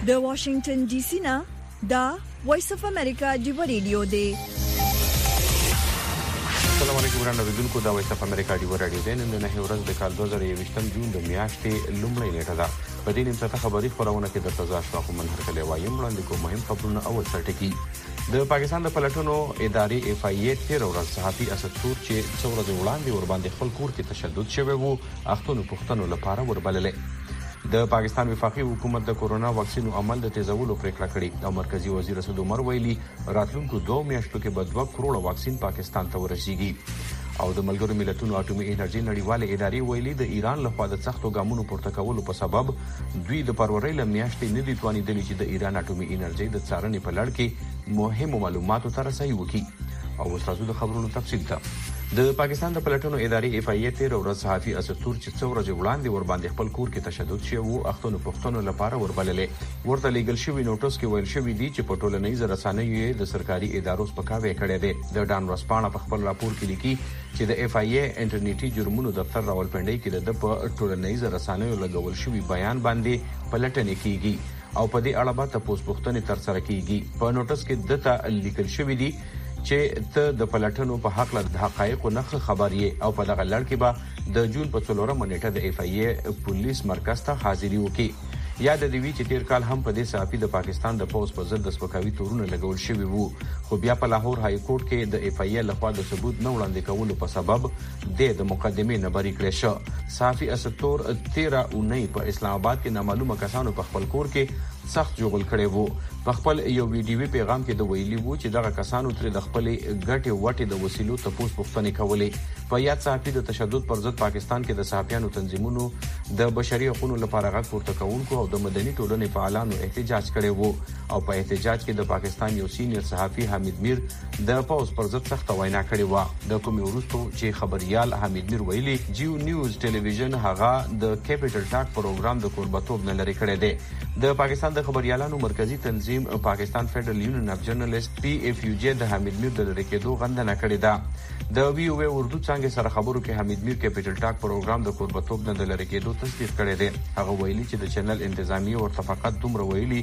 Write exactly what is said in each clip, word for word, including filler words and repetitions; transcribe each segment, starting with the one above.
د واشنگټن ډي سي نه دا وایس اف امریکا دی ریډیو دی. السلام علیکم ورانه ودونکو دا وایس اف امریکا دی ریډیو دی. نن نه ورځ د کال دوه زره یوویشتم جون د میاشتې لومړۍ نیټه ده. په دې نیمه ته خبري خبرونه کې د تازه شواخ منهر کلی وایم وړاندې کوم مهم خبرونه اول سرټکی. د پاکستان د پلټنو ادارې اف آی ای تیر ورځ صحافي اسد تور چې څو ورځې وړاندې ور باندې خپل کور کې تشدد شوی وو اختونو پښتنو لپاره وربللې. د پاکستان وفاقي حکومت د کورونا واکسینو عمل د تیزولو پریکړه کړې او مرکزی وزیر اسد عمر ویلي راتلونکو دوه میاشتو کې به دوه کروڑه واکسین پاکستان ته ورسیږي. او د ملګرو ملتونو اټومي انرژي نړیواله ادارې ویلي د ایران لخوا د سختو ګامونو پورته کولو په سبب دوی د فروری ل میاشتې نه دي توانیدلي چې د ایران اټومي انرژي د څارنې په لړ کې مهمو معلوماتو ته رسایي وکړي. او اوس راځو د خبرونو تفصیل ته. د پاکستان د پلټنو ادارې اف آی ای تیر ورځ صحافي اسد تور چې څو ورځې وړاندې ور باندې خپل کور کې تشدد شوی وو اختونو پښتنو لپاره وربللې. ورته لیګل شوی نوټس کې ویل شوی دی چې په ټولنیز رسنیو د سرکاري ادارو سپکاوی کړی دی. د ډان ورسپانه په خپل راپور کې لیکي چې د اف آی ای انټرنیټي جرمونو دفتر راولپنډي کې د په ټولنیز رسنیو لګول شوی بیان باندې پلټنې کیږي او په دې اړه به تاسو پوښتنې تر سره کیږي. په نوټس کې دته لیکل شوی دی چې ته د پلټنو په حق له حقایقو نه خبر یې او په دغه لړ کې به د جون په څلورمه نیټه د اف آی ای پولیس مرکز ته حاضري وکړي. یاد دی وی چې تیر کال هم په دې صحافي د پاکستان د پوز په ضد د سپکاوي تورونه لګول شوی وو خو بیا په لاهور های کورټ کې د اف آی ای لخوا د ثبوت نه وړاندې کولو په سبب د مقدمې نه بری کړی شو. صحافي اسد تور تیرہ اونۍ په اسلام آباد کې نامعلومه کسانو په خپل کور کې سخت جوړل کړي وو. په خپل یو ویډیو پیغام کې د ویلي وو چې دغه کسانو تر د خپل ګټي وټي د وسیلو ته پوس پوښتنې کولې. په یاد صحافي د تشدد پر ضد پاکستان کې د صحافیانو تنظیمونو د بشري حقوقو لپاره غږ پورته کوونکو او د مدني ټولنې فعالانو احتجاج کړي وو او په احتجاج کې د پاکستان یو سینیئر صحافي حمید میر د پوز پر ضد سخت وینا کړې و. د کوم وروستو چې خبريال حمید میر ویلي جیو نیوز ټلویزیون هغه د کیپټل ټاک پروګرام د کوربتوب نه لري کړی دی. د پاکستان د خبريالانو مرکزی تنظیم پاکستان فدرل یونین اف جرنالست پی اف یو جی د حمید میر د لری کېدو غندنه کړې ده. د وی او اردو څنګه سره خبرو کې حمید میر کیپټل ټاک پروګرام د کوربتوب نه د لری کېدو تصدیق کړی دی. هغه ویلي چې د چینل انتظامی ورته فقط دومره ویلي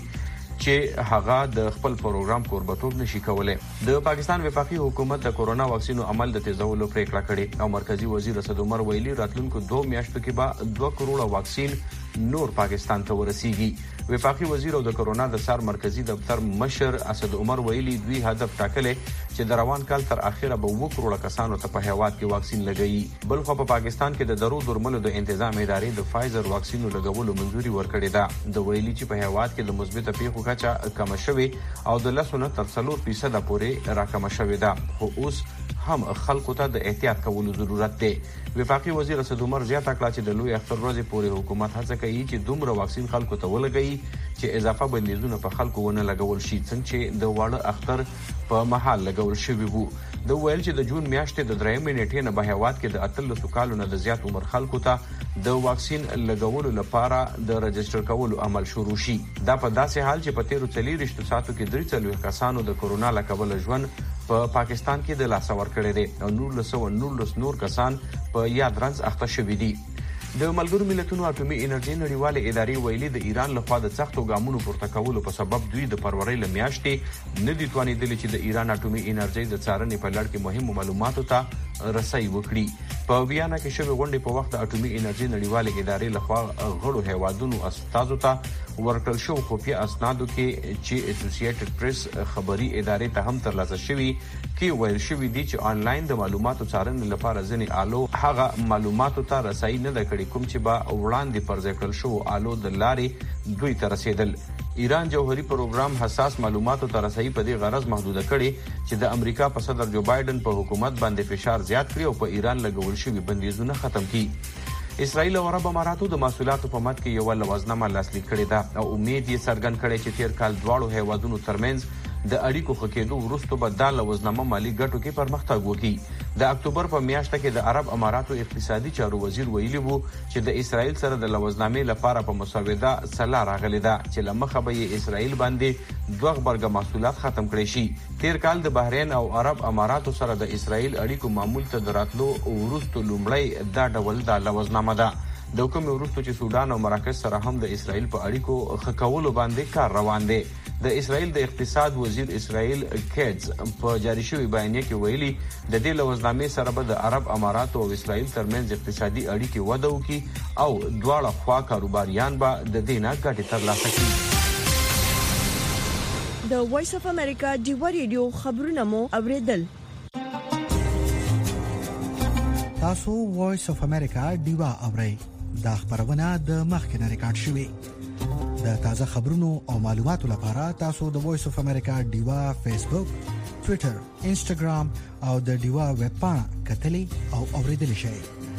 چې هغه د خپل پروګرام کوربتوب نشي کولای. د پاکستان وفاقي حکومت د کورونا واکسینو عمل د تیزولو پریکړه کړې او مرکزی وزیر اسد عمر ویلي راتلونکو دوه میاشتو کې به دوه کروڑه واکسین نور پاکستان ته ورسیږي. وفاقي وزیر او د کورونا د سر مرکزی دفتر مشر اسد عمر ویلي دوی هدف ټاکلې چې د روان کال تر اخره به وو کروڑه کسانو ته په هیواد کې واکسین لګوي. بل خو په پاکستان کې د درو درملو د تنظیم ادارې د فایزر واکسینو لګولو منځوري ورکړې ده. د ویلي چې په هیواد کې د مثبت پیښو کچه کم شوی او د لسونه تر څلور فیصد پورې راکم شوی ده خو اوس هم خلکو ته د احتیاط کولو ضرورت دی. وفاقي وزیر اسد عمر زیاته کړه چې د لوی اختر ورځې پورې حکومت هڅه کوي چې دومره واکسین خلکو ته ولګوي چې اضافه بندیزونه په خلکو ونه لګول شي څنګه چې د واړه اختر په محل لګول شوی وو. د ویل چې د جون میاشتې د درېمې نیټې نه په هیواد کې د اتلسو کالو نه د زیات عمر خلکو ته د واکسین لګولو لپاره د رجسټر کولو عمل شروع شي. دا په داسې حال چې په تیرو څلوېښتو ساعتو کې درې څلوېښت کسانو د کورونا له کبله ژوند په پاکستان کې د لاسه ورکړی دی او نولس سوه نولس نور کسان په یاد رنځ اخته شوي دي. د ملګرو ملتونو اټومي انرژي نړیواله ادارې ویلي د ایران لخوا د سختو ګامونو پورته کولو په سبب دوی د فروری ل میاشتې نه دي توانیدلي چې د ایران اټومي انرژي د څارنې په لړ کې مهمو معلوماتو ته رسایي وکړي. په ویانا کې شوی غونډې په وخت د اټومي انرژي نړیواله ادارې لخوا غړو هیوادونو استازو ته ورکړل شو خفیه اسنادو کې چې اسوسییټډ پریس خبري ادارې ته هم ترلاسه شوی کې ویل شوی دی چې آنلاین د معلوماتو څارنې لپاره ځینې آلو هغه معلوماتو ته رسایي نه ده کړې کوم چې با وړاندې پر ځای کړل شو آلو د لارې دوی ته رسیدل. ایران جوهري پروګرام حساس معلوماتو ته رسایي په دې غرض محدوده کړي چې د امریکا په صدر جو بایدن په حکومت باندې فشار زیات کړي او په ایران لګول شوی بندیزونه ختم کړي. اسرائیل او عرب اماراتو د محصولاتو په مد کې یو لوازنامه لاسلیک کړې ده او امید یې څرګند کړی چې تیر کال دواړو هیوادونو ترمنځ د اړیکو ښه کېدو وروسته به دا لوازنامه مالي ګټو کې پرمختګ وکړي. د اکتوبر په میاشت کې د عرب اماراتو اقتصادي چارو وزیر ویلي وو چې د اسرائیل سره د لوازنامې لپاره په مسوده سلا راغلی ده چې لمخه به یې اسرائیل باندې دوه غبرګ محصولات ختم کړي شي. تیر کال د بحرین او عرب اماراتو سره د اسرائیل اړیکو معمول ته دراتلو وروسته لومړی دا ډول د لوازنامه ده. د کوم وروسته چې سودان او مراکش سره هم د اسرائیل په اړیکو ښه کولو باندې کار روان دی. د اسرائیل د اقتصاد وزیر اسرائیل کېټز په جاری شوی بیانیه کې ویلي د دې لوزنامې سره به د عرب اماراتو او اسرائیل ترمنځ اقتصادي اړیکې وده وکړي او دواړه خوا کاروباریان به د دې نه ګټې ترلاسه کړي. د وایس اف امریکا ډیوا ریډیو خبرونه مو اوریدل. تاسو وایس اف امریکا ډیوا اورئ. دا خبرونه د مخکنه ریکارډ شوې. د تازه خبرونو او معلوماتو لپاره تاسو د وایس اف امریکا ډیوا فیسبوک، ټوئیټر، انسټاګرام او د ډیوا ویب پاڼه کتلې او اوریدل شئ.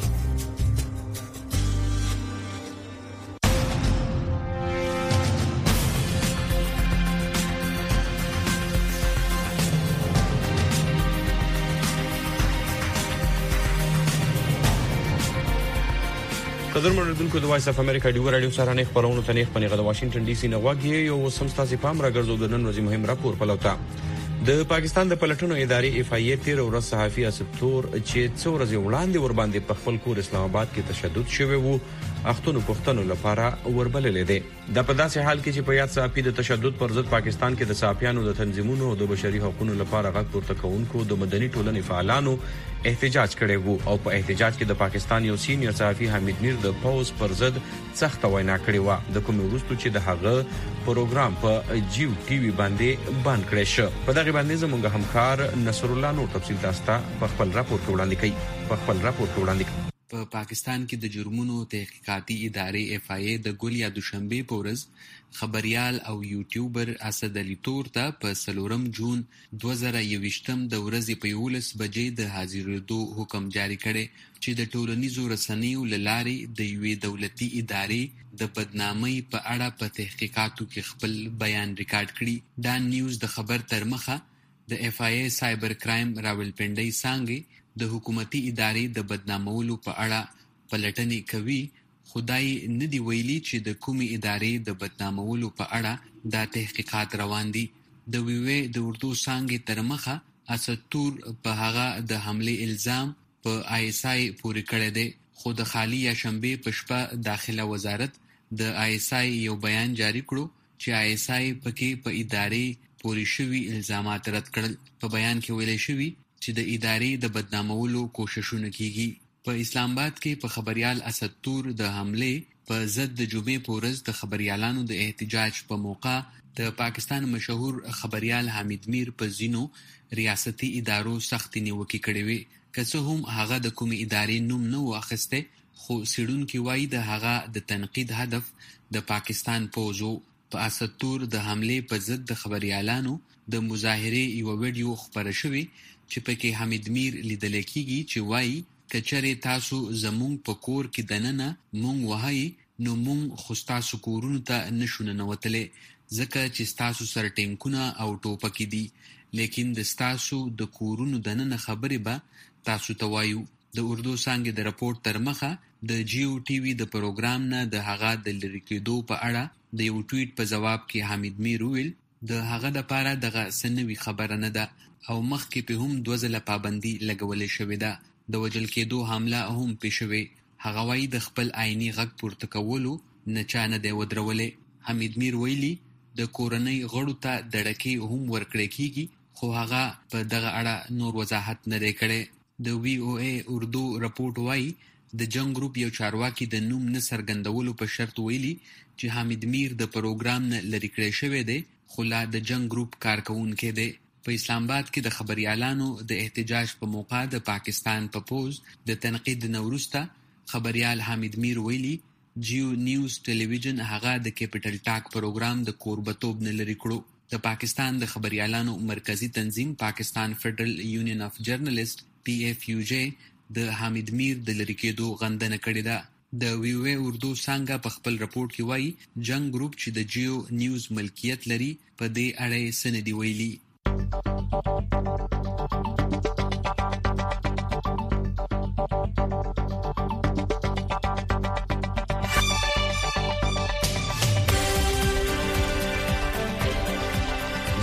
قدر مردونکو د وایس اف امریکا ډیوا رادیو سره نه خبرونه تنه خپل غو واشنگټن ډي سي نه واګي یو سمستاسي پام راګرځو د نن ورځې مهم راپور پلوتا. د پاکستان د پلټنو ادارې اف ای ای تیر ورځ صحافي اسد تور چې څو ورځې وړاندې ور باندې په خپل کور اسلام آباد کې تشدد شوی وو اختونو پښتنو لپاره وربللې ده. د په داسې حال کې چې په یاد صحافي د تشدد پر ضد پاکستان کې د صحافیانو د تنظیمونو او د بشري حقوقو لپاره غږ پورته کوونکو د مدني ټولنې فعالانو احتجاج کړی وو او په احتجاج کې د پاکستان یو سینیئر صحافي حمید میر د پوز پر ضد سخت وینا کړې و. د کوم وروسته چې د هغه پروګرام په جیو ټي وي باندې بند کړی شو. په دغه باندې زموږ همکار نصر الله نور تفصیل تاسو ته په خپل راپور کې وړاندې کوي. په خپل راپور کې وړاندې کوي. په پاکستان کې د جرمونو تحقیقاتي ادارې اف ای ای د ګل یا دوشنبه په ورځ خبريال او یوټیوبر اسد علي تور ته په سلورم جون دوه زره یوویشتم د ورځې په یولس بجې د حاضرېدو حکم جاری کړي چې د ټولنیزو رسنیو له لارې د یوې دولتي ادارې د بدنامۍ په اړه په تحقیقاتو کې خپل بیان ریکارډ کړي. دا نیوز د خبر تر مخه د اف ای ای سایبر کرایم راولپنډۍ څانګې د حکومتي ادارې د بدنامولو په اړه پلټنې کوي. خدای نه دی ویلي چې د کومې ادارې د بدنامولو په اړه دا تحقیقات روان دي. د ویوي د اردو څانګې تر مخه اسد تور په هغه د حمله الزام په آی اس آی پورې کړی دی، خو د خالی یا شنبه په شپه داخله وزارت د آی اس آی یو بیان جاری کړو چې آی اس آی پکې په ادارې پورې شوي الزامات رد کړل. په بیان کې ویل شوی چې د ادارې د بدنامولو کوششونه کیږي. په اسلام آباد کې په خبريال اسد تور د حمله په ضد د جمعې په ورځ د خبريالانو د احتجاج په موقع د پاکستان مشهور خبريال حمید میر په زینو ریاستي ادارو سخت نیوکه کړې وي. که څه هم هغه د کومې ادارې نوم نه واخیسته، خو سیډونکو وایي د هغه د تنقید هدف د پاکستان پوزو. په اسد تور د حمله په ضد د خبريالانو د مظاهره یو ویډیو خبره شوی چې پکې حمید میر لیدل کېږي چې وایي کچره تاسو زمونږ په کور کې دننه مونږ وهاي نو مونږ خو تاسو کورونو ته نشو ننوتلې ځکه چې تاسو سره ټینکونه او ټوپکې دي، لیکن د تاسو د کورونو دننه خبرې به تاسو ته وایو. د اردو څانګې د راپورټ تر مخه د جیو ټي وي د پروګرام نه د هغه د لری کېدو په اړه د یو ټویټ په جواب کې حمید میر ویل د هغه د پاره دغه سنوي خبره نه ده او مخکې په هم دوه ځله پابندي لګولې شوې ده. د وجل کېدو حمله هم پېښوي. هغه وايي د خپل عیني غږ پورته کولو نه چا نه دی ودرولې. حمید میر ویلي د کورنۍ غړو ته دړکې هم ورکړې کېږي، خو هغه په دغه اړه نور وضاحت نه دی کړی. د وی او ای اردو راپورټ وايي د جنگ ګروپ یو چارواکي د نوم نه څرګندولو په شرط ویلي چې حمید میر د پروګرام نه لری کړی شوی دی، خو لا د جنگ ګروپ کارکونکي دی. په اسلام آباد کې د خبريالانو د احتجاج په موقع د پاکستان په پوز د تنقید نورسته خبريال حمید میر ویلي جیو نیوز ټلویزیون هغه د کیپټل ټاک پروګرام د کوربتوب نه لري کړو. د پاکستان د خبريالانو مرکزی تنظیم پاکستان فدرل یونین اف جرنالست پی اف یو جی د حمید میر د لری کېدو غندنه کړې ده. د ویوي اردو څنګه په خپل راپورټ کې وایي جنگ ګروپ چې د جیو نیوز ملکیت لري په دې اړه سندې ویلي.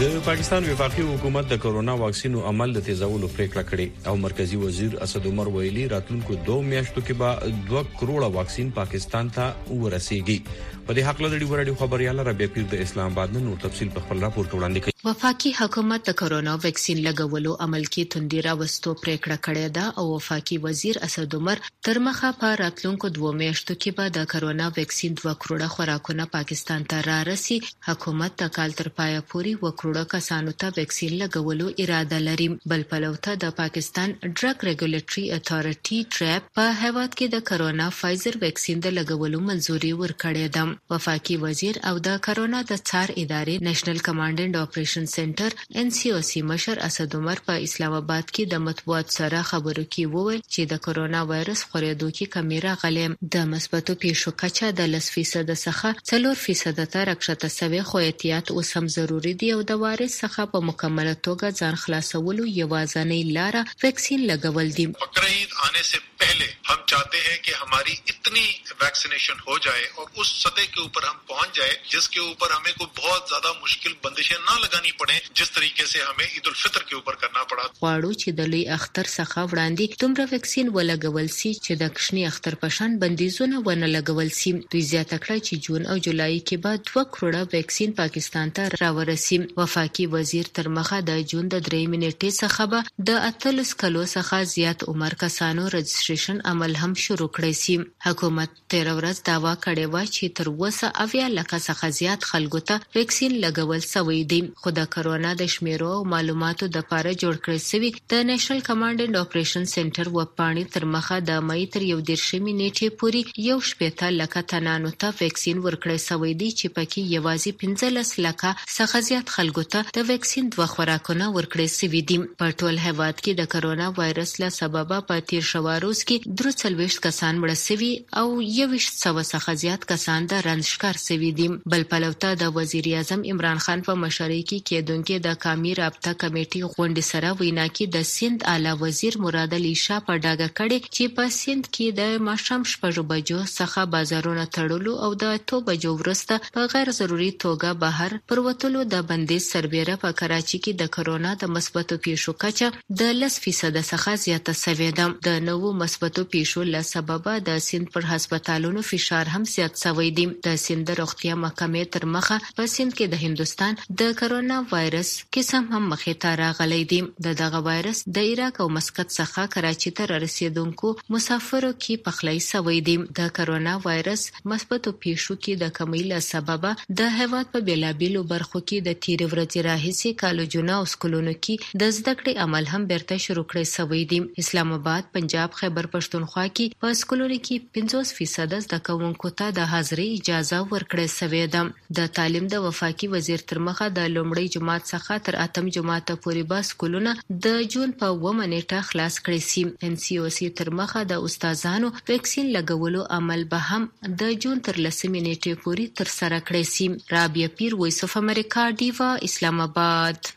د پاکستان وفاقي حکومت د کورونا واکسینو عمل د تیزولو پریکړه کړې او مرکزی وزیر اسد عمر ویلي راتلونکو دوه میاشتو کې به دوه کروڑه واکسین پاکستان ته ورسیږي. په دې حق لري ورډي خبرياله ربيع پیر د اسلام آباد نور تفصيل په خپل راپور وړاندې کوي. وفاقي حکومت د کورونا واکسین لګولو عمل کې توندي راوستو پریکړه کړې ده او وفاقي وزیر اسد عمر تر مخه په راتلونکو دوه میاشتو کې به د کورونا واکسین دوه کروڑه خوراکونه پاکستان ته رارسي. حکومت د کال تر پایه پورې و کروڑه کسانو ته واکسین لګولو اراده لري. بل پلوته د پاکستان ډرګ ریګولیټري اتھارټي ټریپ په هیواد کې د کورونا فایزر واکسین د لګولو منځوري ورکړې ده. وفاقي وزیر او د کورونا د څار ادارې نېشنل کمانډنټ اپریشن سنټر ان سی او سی مشر اسد عمر په اسلام آباد کې د مطبوعات سره خبرو کې وویل چې د کورونا وایرس خورېدو کې کمی راغلی. د مثبتو پیښو کچه د لس فیصد څخه څلور فیصد ته راکښته شوې، خو احتیاط اوس هم ضروري دی او د وایرس څخه په مکمله توګه ځان خلاصولو یوازینۍ لاره ویکسین لګول دي. بقرعید آنے سے پہلے हम चाहते हैं कि हमारी इतनी वैक्सीनेशन हो जाए और उस सतह के ऊपर हम पहुंच जाए जिसके ऊपर हमें कोई बहुत ज्यादा मुश्किल बंदिशें ना लगानी पड़े, जिस तरीके से हमें ईद उल फितर के ऊपर करना पड़ा. غواړو چې د لوی اختر څخه وړاندې دومره ویکسین ولګول شي چې د کښنی اختر په شان بندیزونه ونه لګول شي. دوی زیاته کړه چې جون او جولای کې به دوه کروڑه ویکسین پاکستان ته راورسي. وفاقي وزیر تر مخه د جون د درې منټې څخه به د اتلس کلو څخه زیات عمر کسانو رجسټریشن عمل هم شروع کړی سي. حکومت تیر ورځ داوا کړې و چې تر اوسه اویا لکه څخه زیات خلکو ته ویکسین لګول شوی دی. خو د کورونا د شمیرو او معلوماتو د لپاره جوړ کړی شوی د نېشنل کمانډنټ اپریشن سنټر وپاڼې تر مخه د مې تر یو دیرشمې نیټې پورې یو شپېته لکه تنانو ته ویکسین ورکړی شوی دی چې پکې یوازې پنځلس لکه څخه زیات خلکو ته د ویکسین دوه خوراکونه ورکړی شوي دي. په ټول هیواد کې د کورونا وایرس له سببه په تیر شوه روز کې درې څلوېښت کسان مړه شوي او یوویشت سوه څخه زیات کسان د رنځ ښکار شوي دي. بل پلوته د وزیر اعظم عمران خان په مشرۍ کې کېدونکې د قومي رابطه کمیټې غونډې سره وینا کې د سیند اعلی وزیر مراد علي شاه په ډاګه کړې چې په سیند کې د ماښام شپږو بجو څخه بازارونه تړلو او د اتو بجو وروسته په غیر ضروري توګه بهر پر وتلو د بندیز سربیره په کراچي کې د کورونا د مثبتو پیښو کچه د لس فیصد څخه زیاته شوې ده. د نوو مثبتو پیښو له سببه د سیند پر هسپتالونو فشار هم زیات شوی دی. د سیند د روغتیا محکمې تر مخه په سیند کې د هندستان د کورونا وایرس قسم هم مخې ته راغلی دی. د دغه وایرس د عراق او مسقط څخه کراچي ته رسیدونکو مسافرو کې پخلی شوی دی. د کورونا وایرس مثبتو پیښو کې د کمی له سببه د هیواد په بیلابیلو برخو کې د تیر ورځې راهیسې کالجونه او سکولونو کې د زده کړې عمل هم بیرته شروع کړی شوی دی. اسلام آباد، پنجاب، خیبر پښتونخوا کې په سکولونو کې پنځوس فیصد زده کوونکو ته د حاضرۍ اجازه ورکړې شوې ده. د تعلیم د وفاقي وزیر تر مخه د لومړۍ جماعت څخه تر اتم جماعت پورې به سکولونه د جون په اوومه نیټه خلاص کړي سي. ان سی او سی تر مخه د استادانو ویکسین لګولو عمل به هم د جون تر لسمې نیټې پورې تر سره کړي سي. رابعه پیر، وایس اف امریکا، ډیوا، اسلام آباد.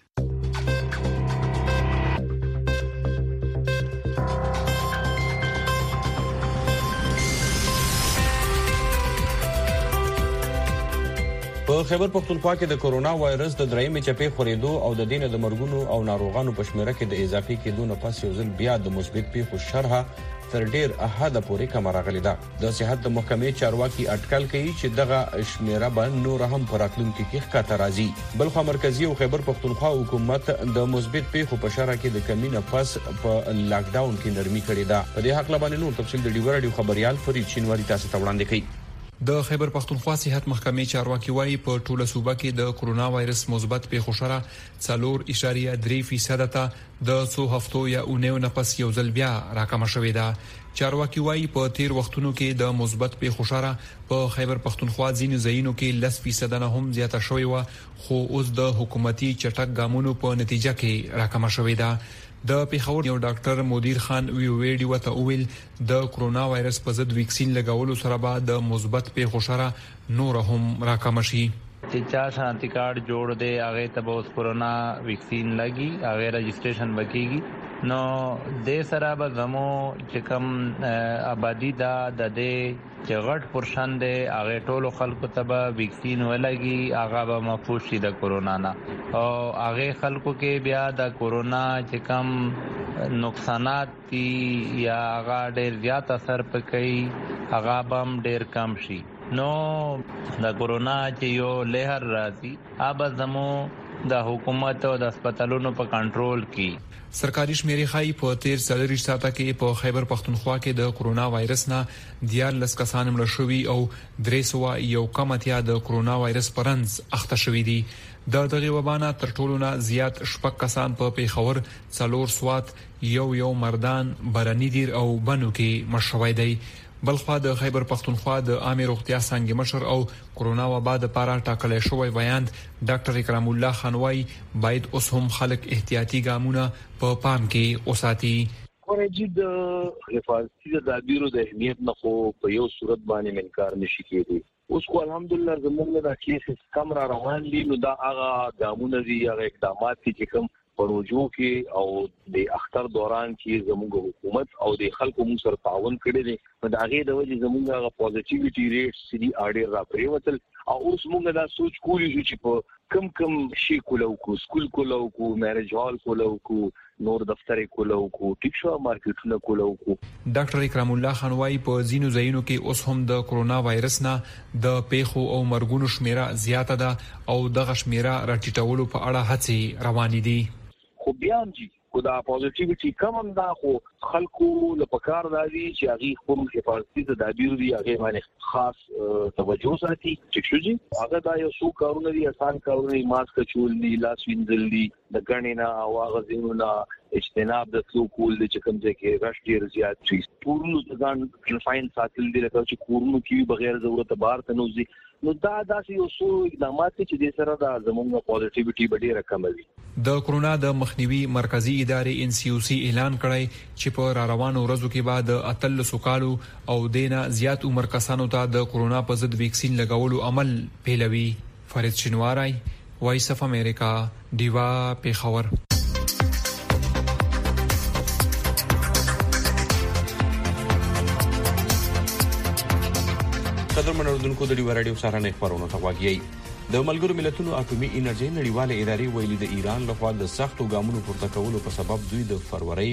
په خیبر پښتونخوا کې د کورونا وایرس د درېیمې چپې خورېدو او د دینه د مرګونو او ناروغانو په شمیره کې د اضافي کېدو نه پس یو ځل بیا د مثبت پیښو شرحه تر ډیر حده پورې کم راغلی ده. د صحت د محکمې چارواکي اټکل کوي چې دغه شمیره به نور هم په راتلونکي کې ښکته راځي. بلخو مرکزی او خیبر پښتونخوا حکومت د مثبت پیښو په شرحه کې د کمی نه پس په لاک ډاون کې نرمي کړې ده. په دې حق لبانې نور تفصیل د ډیور رادیو خبريال فرید شینواری تاسو ته وړاندې کوي. د خیبر پښتونخوا صحت محکمې چارواکي وايي په ټوله صوبه کې د کورونا وایرس مثبت پیښو شره څلور اشاریه درې فیصد ته د څو هفتو یا اونیو نه پس یو ځل بیا راکمه شوې ده. چارواکي وايي په تیر وختونو کې د مثبت پیښو شره په خیبر پښتونخوا ځینو ځایونو کې لس فیصد نه هم زیاته شوې و، خو اوس د حکومتي چټک ګامونو په نتیجه کې راکمه شوې ده. د پیښور یو ډاکټر مدیر خان وی ویډیو ته ویل د کورونا وایرس په ضد ویکسین لګولو سره به د مثبت پیښو شره نور هم راکم شي. چې چا شناختی کارت جوړ دی هغه ته به اوس کورونا ویکسین لګي، هغه رجسټریشن وکړي. نو د سره به زمو چې کوم آبادی دا د دې چې غټ پرشن دی هغه ټولو خلکو ته به ویکسین ولګي، هغه به محفوظ شي د کورونا نه، او هغه خلکو کې بیا د کورونا چې کوم نقصانات دي یا هغه ډېر زیات اثر پکې هغه به هم ډېر کم شي. نو د کورونا چې یو لهر راځي هغه زمو د حکومت او د هسپتالونو په کنټرول کې. سرکاري شمیرې ښایي په تیر څلور ساعته کې په خیبر پختونخوا کې د کورونا وایرس نه دیارلس کسان مړه شوي او درې سوه یو کم اتیا د کورونا وایرس پرنځ اخته شوي دي. د دغه وبا تر ټولو نه زیات شپږ کسان په پیښور، څلور سوات، یو یو مردان، برنی دیر او بنو کې مړ شوي دي. بلخوا د خیبر پختونخوا د عامه روغتیا څنګه مشر او کورونا وبا د پاره ټاکل شوی ویاند ډاکټر اکرام الله خانوای باید اوس هم خلک احتیاطي ګامونه په پام کې اوساتي. کورېجی د حفاظتي تدابیرو د اهمیت نه خو په یو صورت باندې منکار نشي کېدی. اوس کو الحمدلله زموږ د کیسز کم را روان دي، نو دا هغه ګامونه دي، هغه اقدامات چې کوم پروژو کې او د اختر دوران کې زموږ حکومت او د خلکو موږ سره تعاون کړی دی، نو دا هغه د وجې زموږ هغه پوزټیویټي ریټ سړي اړ را پریوتل، او اوس موږ دا سوچ کولی چې په کم کم شي کولو کو سکول کولو کو میریج هال کولو کو نور دفتر کولو کو ټیک شو مارکیټونه کولو کو. ډاکټر اکرام الله خانوای په زینو زینو کې اوس هم د کورونا وایرس نه د پیښو او مرګونو شمیره زیاته ده او د شمیره راټیټولو په اړه هڅې روانې دي. خو بیا هم چې کو دا پوزټیویټي کم هم دا، خو خلکو لپاره دا دي چې هغه خپل حفاظتي تدابیر دي هغه باندې خاص توجه ساتي. چې شو جی هغه دا یو څو کارونه دي، آسان کارونه، ماسک چول دي، لاس وینځل دي، د ګڼې نه او هغه ځینونه اجتناب د څو کول دي چې کوم ځای کې رش ډیر زیات شي، کورونو ځان کنفاین ساتل دي، لکه چې کورونو کې بغیر ضرورت بهر ته نوځي. نو دا داسې یو څو اقدامات چې د سره د زموږ پوزټیویټي به ډیره کم وي. د کورونا د مخنیوي مرکزی ادارې ان سی او سی اعلان کړی چې په را روانو ورځو کې بعد اتلسو کالو او دینه زیات عمر کسانو ته د کورونا په ضد ویکسین لګولو عمل پیلوي. فرید شینواری، وایس اف امریکا، دیوا، پیښور. قدر منوردونکو د ډیوا رادیو سره نه خبرونه تغواګي. د ملګرو ملتونو اټومي انرژي نړیواله ادارې ویلي د ایران لخوا د سختو ګامونو پورته کولو په سبب دوی د فروری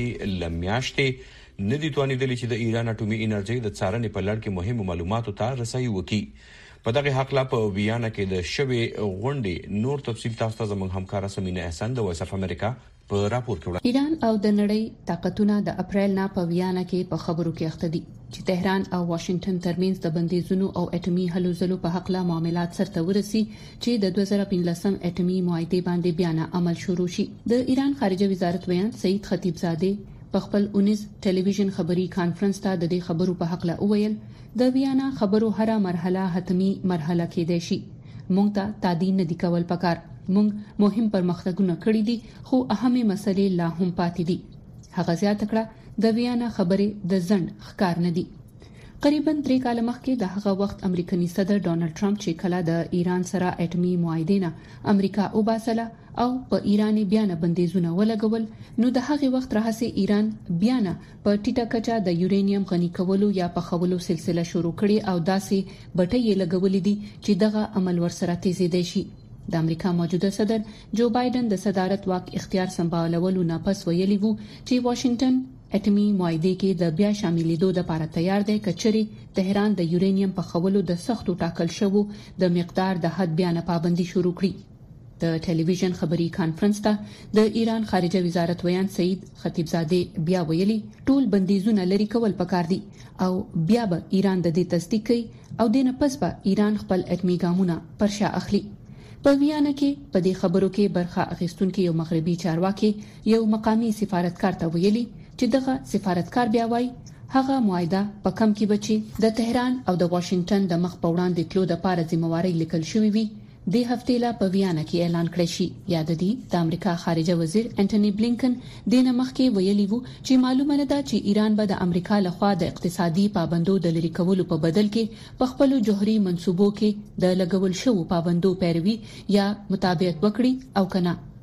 لمیاشتې نه دي توانیدلي چې د ایران اټومي انرژي د څارنې په لړ کې مهمو معلوماتو ته رسایي وکړي. په دغه حق لا په ویانا کې د شوي غونډې نور تفصیل تاسو ته زموږ همکار سمینه احسان د وایس اف امریکا په راپور کې. ایران او د نړۍ طاقتونه د اپریل نه په ویانا کې په خبرو کې اخته دي چې تهران او واشنگټن ترمنځ د بندیزونو او اټومي هلو ځلو په حق لا معاملات سره ورسي چې د دوه زره پنځلسم اټومي معاهده باندې بیان عمل شروع شي. د ایران خارجه وزارت ویان سعید خطیبزاده په خپل اونیز ټلویزیون خبري کانفرنس ته د دې خبرو په حق لا وویل د ویانا خبرو هر مرحله حتمی مرحله کې دی شي. مونږ ته تعدین نه دی کول پکار، مونږ مهم پرمختګونه کړی دي خو اهمه مسلې لا هم پاتې دي. هغه زیاته کړه د ویانا خبره د ځند ښکار نه دي. قریبا درې کال مخکې د هغه وخت امریکایي صدر ډونالد ټرمپ چې کله د ایران سره اټومي معاهده نه امریکا وباسله او په ایران بیان بندیزونه ولګول، نو د هغه وخت راهسه ایران بیان په ټیټه کچا د یورانیم غنی کولو یا پخولو سلسله شروع کړي او داسې بټي لګولې دي چې دغه عمل ورسره تیزیدي شي. د امریکا موجوده صدر جو بایدن د صدارت واک اختیار سمبالولو نه پس ویلي وو چې واشنگټن اټومي معاهده کې د بیا شاملېدو لپاره تیار دی کچري تهران د یورانیم په خولو د سختو ټاکل شوو د مقدار د حد بیان پابندي شروع کړي. د ټلویزیون خبري کانفرنس ته د ایران خارجه وزارت ویان سعید خطیبزاده بیا ویلي ټول بندیزونه لري کول پکار دي او بیا به ایران د دې تصدیق کوي او دنه پس به ایران خپل اټومي ګامونه پرشا اخلي. په ویانا کې په دې خبرو کې برخه اخیستونکو یو مغربي چارواکي یو مقامی سفارتکار ته ویلي چې دغه سفارتکار بیا وایي هغه معاهده په کم کې بچي د تهران او د واشنگټن د مخ په وړاندې تلو د لپاره ذمہواری لیکل شوې وي. د هفته لا په ویانا کې اعلان کړی شي. یاد دي د امریکا خارجه وزیر انټونی بلینکن د نمخکې ویلي وو چې معلومه نه ده چې ایران به د امریکا لخوا د اقتصادي پابندو د لری کولو په بدل کې په خپل جوهري منسوبو کې د لګول شوو پابندو پیروي یا مطابقت وکړي او کنه.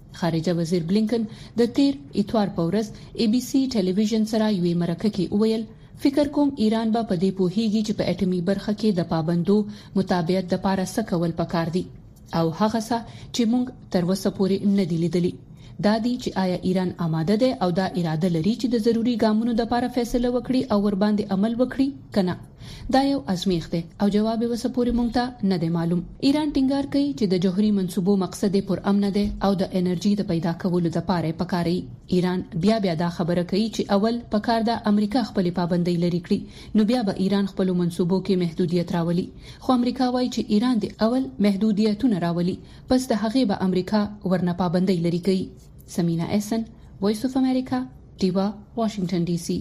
خارجه وزیر بلینکن د تیر اتوار په ورځ ای بي سي ټلویزیون سره یوې مرکه کې وویل فکر کوم ایران به په دې پوهیږي چې په اټومي برخه کې د پابندو مطابقت د پاره څه کول پکار دي او هغه څه چې موږ تر اوسه پورې نه دی لیدلی دا دی چې آیا ایران آماده ده او دا اراده لري چې د ضروری ګامونو د لپاره فیصله وکړي او ور باندې عمل وکړي کنه دا یو ازمیښت ده او جواب یې وسه پورې مونږ ته نه دی معلوم ایران ټینګار کوي چې د جوهري منسوبو مقصد پر امن ده او د انرژي د پیدا کولو لپاره پکاري ایران بیا بیا دا خبره کوي چې اول پکار ده امریکا خپل پابندۍ لري کړي نو بیا به ایران خپل منسوبو کې محدودیت راولي خو امریکا وایي چې ایران د اول محدودیتونه راولي پس د هغه به امریکا ورنه پابندۍ لري کوي سمینا احسن وایس اف امریکا دیوا واشنگټن ډي سي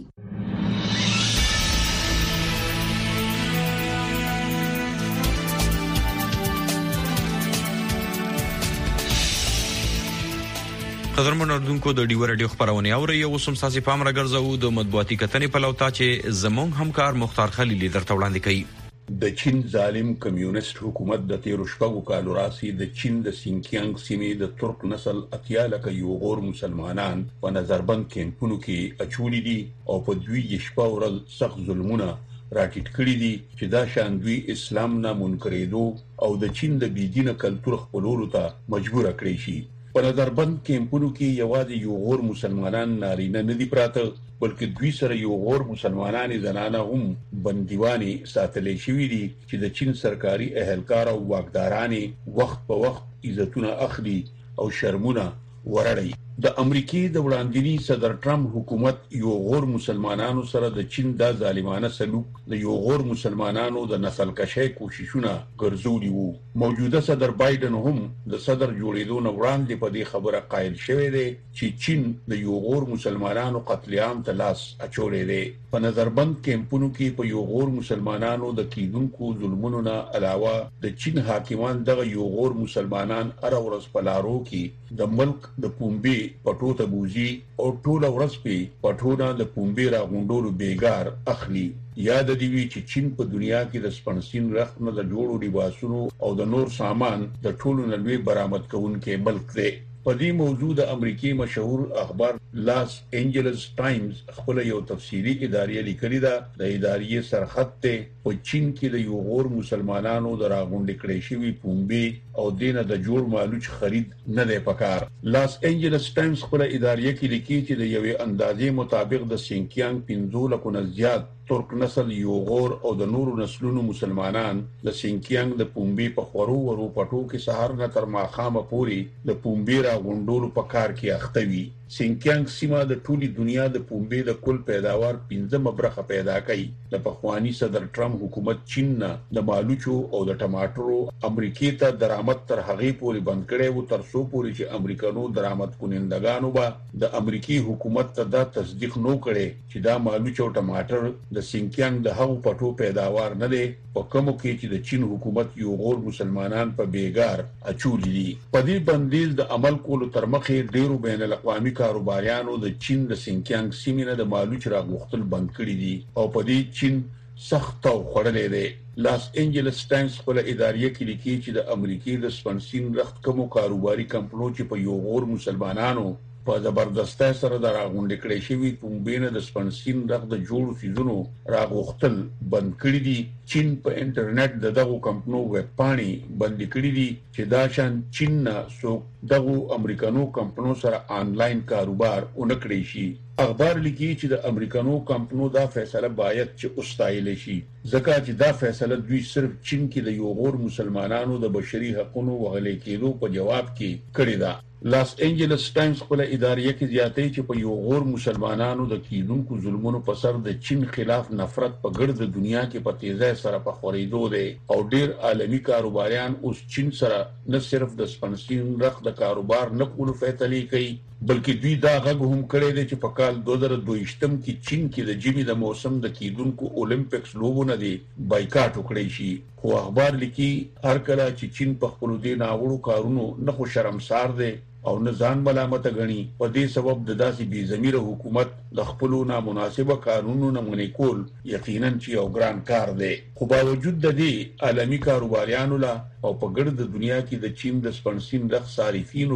قدرمن اردوونکو د ډیو رادیو خبرونه اوري او سم ساسي پام راګرځو د مطبوعاتي کتنې په لوتا چې زمونږ همکار مختار خلیل درته وړاندې کوي د چین ظالم کمیونست حکومت د تیرو شپږو کالو راځي د چین د سینکیانګ سیمې د ترک نسل اتیا لکه یو غور مسلمانان په نظربند کیمپونو کې اچولي دي او په دوی شپه ورځ سخت ظلمونه راټیټ کړی دي چې دا شان دوی اسلام نه منکرېدو او د چین د بيدینه کلتور خپلولو ته مجبور کړی شي په نظربند کیمپونو کې یوازې یو غور مسلمانان نارینه نه دي پراته بلکې دوی سره یو غور مسلمانان زنانه هم بندیواني ساتلې شوې دي چې د چین سرکاري اهلکار او واکدارانې وخت په وخت عزتونه اخلي او شرمونه ورړي د امریکای د وړاندینی صدر ټرمپ حکومت یو غور مسلمانانو سره د چین د ظالمانه سلوک د یو غور مسلمانانو د نسل کشي کوششونه ګرځولي وو موجوده صدر بایدن هم د صدر جوړېدو نه وړاندې په دې خبره قائل شوی دی چې چین د یو غور مسلمانانو قتل عام ته لاس اچولې دی په نظربند کیمپونو کې په یو غور مسلمانانو د کیدونکو ظلمونو نه علاوه د چین حاکمان دغه یو غور مسلمانان ار ورځ په لارو کې د ملک د پومبي پټو ته بوزي او ټول ورځ په پټونه د پومبي را غونډولو بیګار اخلي یاد دی وی چې چین په دنیا کې د سپنسین رخت نه د جوړو لباسونو او د نور سامان د ټولو نلوي برآمد کوونکې ملک دی په دې موضوع د امریکای مشهور اخبار لاس انجلس ټایمز خپل یو تفصیلی ادارې لیکلي ده د ادارې سرخط ته په چین کې د یو غور مسلمانانو د راغونډ کړي شوی پومبي او دینه د جوړ مالوچ خرید نه دی پکار لاس انجلس ټایمز خپل ادارې کې لیکي چې د یوې اندازې مطابق د سینکیانګ پنځه لکه نه زیات ترک نسل یو غور او د نورو نسلونو مسلمانان د سینکیانګ د پومبي په خورو ورو پټو کې سهار نه تر ماخامه پوري د پومبي را غونډولو په کار کې اخته وي سینکیانګ سیمه د ټولي دنیا د پومبي د کل پیداوار پنځمه برخه پیدا کوي د پخوانی صدر ټرمپ حکومت چین نه د مالوچو او د ټماټرو امریکای ته درآمد تر هغه پورې بند کړي وو تر څو پورې چې امریکانو درآمد کونندگانو به د امریکای حکومت ته دا تصدیق نو کړي چې دا مالوچو او ټماټر د سینکیانګ د هغو پټو پیداوار نه دی په کومو کې چې د چین حکومت یو غور مسلمانان په بیګار اچولي دي په دې بندیز د عمل کولو تر مخې ډیرو بین الاقوامي کاروباریانو د چین د سینکیانګ سیمې نه د مالوچ راغوښتل بند کړي دي او په دې چین سخت او خړلې ده لاس انجلس ټایمز خپل ادارې کې لیکي چې د امریکای د سپنسین رخت کومو کاروباري کمپنیو چې په یو غور مسلمانانو په زبردسته سره د راغونډ کړي شوی پومبینه د سپنسین رخت د جوړو سيزونو راغوښتل بند کړي دي چین په انټرنیټ د دغو کمپنیو ویب پاڼې بند کړي دي چې دا شان چین نه سو دغو امریکانو کمپنیو سره آنلاین کاروبار اونکړي شي اخبار لیکي چې د امریکانو کمپنیو دا فیصله باید چې اوستایل شي ځکه چې دا فیصله دوی صرف چین کې د یو غور مسلمانانو د بشري حقوقو وغلې کېدو په جواب کې کړی دا لاس انجلس ټایمز خپل ادارې کې زیاتې چې په یو غور مسلمانانو د کیدونکو ظلمونو په سر د چین خلاف نفرت په ګرد دنیا کې په تیزه سره په خورېدو دي او ډیر عالمی کاروباریان اوس چین سره نه صرف د سپنسین رخ د کاروبار نه کولو فیصله کوي بلکې دوی دا غږ هم کړی دی چې په کال دوه زره دوه کې چین کې د جمی د موسم د کیدونکو اولمپکس لوبونه دي بایکاټ وکړي شي خو اخبار لیکي هر کله چې چین په خپل دي ناوړو کارونو نه خو شرمسار دی او نه ځان ملامت غني په دې سبب د داسې بي ضمیر حکومت د خپل نامناسبه قانونونو نه منې کول یقینا چې یو ګران کار دی خو باوجود د دې عالمی کاروباریانو لا او په ګرد دنیا کې د چین د سپنسین رخ صارفینو لا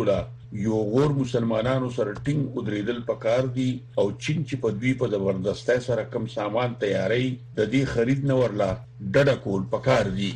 یو غور مسلمانانو سره ټینګ ودرېدل پکار دي او چین چې په دوی په زبردستۍ سره کم سامان تیاری د دې خرید نه ورلا ډډه کول پکار دي.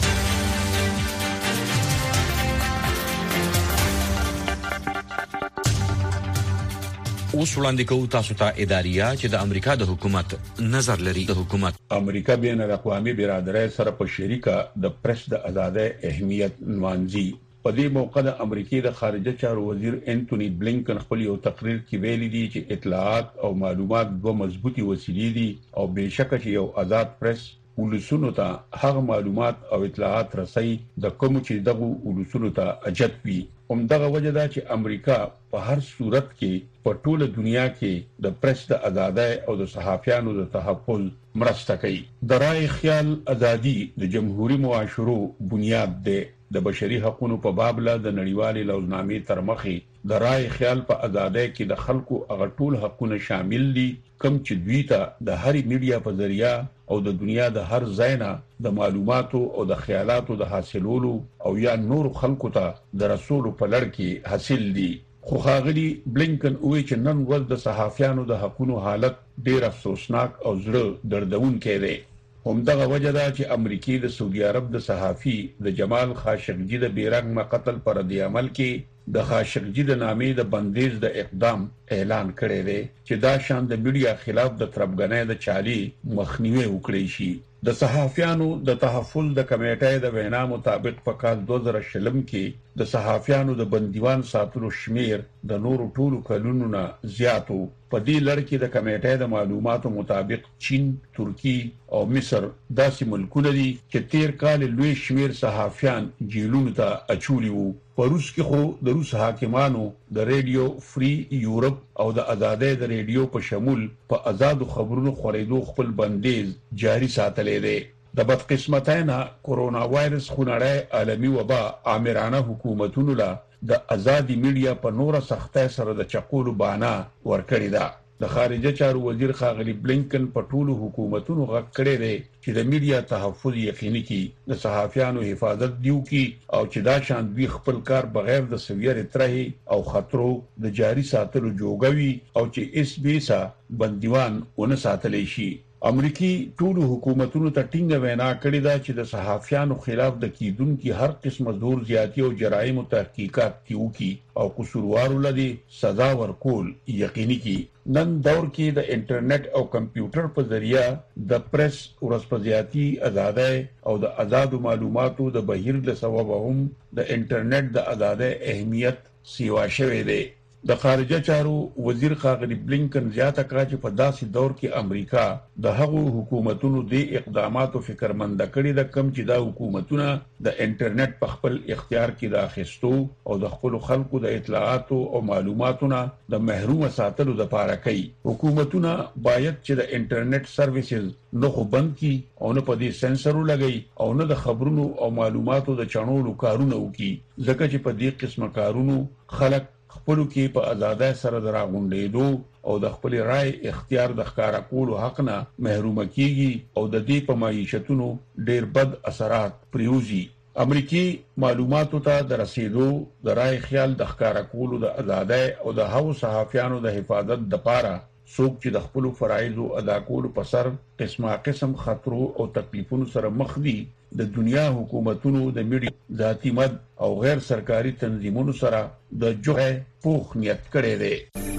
اوس وړاندې کوو تاسو ته اداریه چې د امریکا د حکومت نظر لري. د حکومت امریکا بین الاقوامي برادرۍ سره په شریکه د پریس د ازادۍ اهمیت نوانځي. په دې موقع د امریکای د خارجه چارو وزیر انټونی بلینکن خپل یو تقریر کې ویلي دي چې اطلاعات او معلومات دوه مضبوطی وسیلې دي او بهشکه چې یو آزاد پریس ولسونو ته هغه معلومات او اطلاعات رسي د کوم چې دغه ولسونو ته اجت وي. همدغه وجه ده چې امریکا په هر صورت کې په ټوله دنیا کې د پریس د ازادۍ او د صحافیانو د تحفظ مرسته کوي. د رائے خیال ازادي د جمهوریت معاشرو بنیاد ده. د بشري حقوقو په باب له د نړیوالې لوزنامې تر مخې د رائے خیال په ازادۍ کې د خلکو هغه ټول حقوقونه شامل دي کوم چې دوی ته د هرې میډیا په ذریعہ او د دنیا د هر ځای نه د معلوماتو او د خیالاتو د حاصلولو او یا نور خلکو ته د رسولو په لړ کې حاصل دي. خو ښاغلي بلینکن وایي چې نن ورځ د صحافیانو د حقوقو حالت ډیر افسوسناک او زړه دردونکی دی. همدغه وجه ده چې امریکای د سعودي عرب د صحافي د جمال خاشقجي د بیرغ قتل پر رد عمل کې د خاشقجي د نامې د بندیز د اقدام اعلان کړی دی چې دا شان د میډیا خلاف د تربګنۍ د چالي مخنیوي وکړي شي. د صحافیانو د تحفظ د کمیټې د وینا مطابق په کال دوه زره شلم کې د صحافیانو د بندیوان ساتلو شمیر د نورو ټولو کلونو نه زیاتو. په دې لړ کې د کمیټې د معلوماتو مطابق چین، ترکی او مصر داسې ملکونه دي چې تیر کال لوی شمیر صحافیان جیلونو ته اچولي وو. په روس کې خو د روس حاکمانو د ریډیو فری یورپ او د ازادۍ د ریډیو په شمول په آزادو خبرونو خورېدو خپل بندیز جاری ساتلې دی. د بدقسمتۍ نه کورونا وایرس خونړی عالمي وبا آمرانه حکومتونو له د ازادي میډیا په نوره سختۍ سره د چقولو بانا ورکړی ده. د خارجه چارو وزیر ښاغلي بلینکن په ټولو حکومتونو غږ کړی دی چې د میډیا تحفظ یقیني کړي، د صحافیانو حفاظت دیو کړي او چې دا شان دوی خپل کار بغیر د سویر ترهي او خطرو د جاری ساتلو جوګوي او چې اس بیسا بندیوان ونه ساتلی شي. امریکای ټولو حکومتونو ته ټینګه وینا کړې ده چې د صحافیانو خلاف د کیدونکو هر قسمه زور زیاتی او جرایم تحقیقات کیږي او قصوروارو لدی سزا ورکول یقیني کی. نن دور کې د انټرنیټ او کمپیوټر په ذریعہ د پریس ورسپزیاتی ازادۍ او د آزادو معلوماتو د بهیر له سبب هم د انټرنیټ د ازادۍ اهمیت سیوا شوی دی. د خارجه چارو وزیر ښاغلي بلینکن زیاته کړه چې په داسې دور کې امریکا د هغو حکومتونو د اقداماتو فکرمند کړي د کم چې دا حکومتونه د انټرنیټ په خپل اختیار کې د اخیستو او د خپل خلکو د اطلاعاتو او معلوماتونو د محروم ساتلو لپاره کوي. حکومتونه باید چې د انټرنیټ سرویسز نه خو بند کړي او نه په دې سنسرو لګي او نه د خبرونو او معلوماتو د چڼولو کارونه وکړي، ځکه چې په دې قسمه کارونو خلک خپلو کې په ازادۍ سره د راغونډېدو او د خپل رائے اختیار د ښکارا کولو حق نه محروم کیږي او د دې په معیشتونو ډېر بد اثرات پریوزي. امریکای معلوماتو ته د رسیدو د رائے خیال د ښکارا کولو د ازادۍ او د هغو صحافیانو د حفاظت لپاره څوک چې د خپل فرایض ادا کولو په سر قسمه قسم خطرو او تکلیفونو سره مخ دي، د دنیا حکومتونو د میډیا ذاتی مد او غیر سرکاري تنظیمونو سره د جوړه پوخ نیت کړی دی.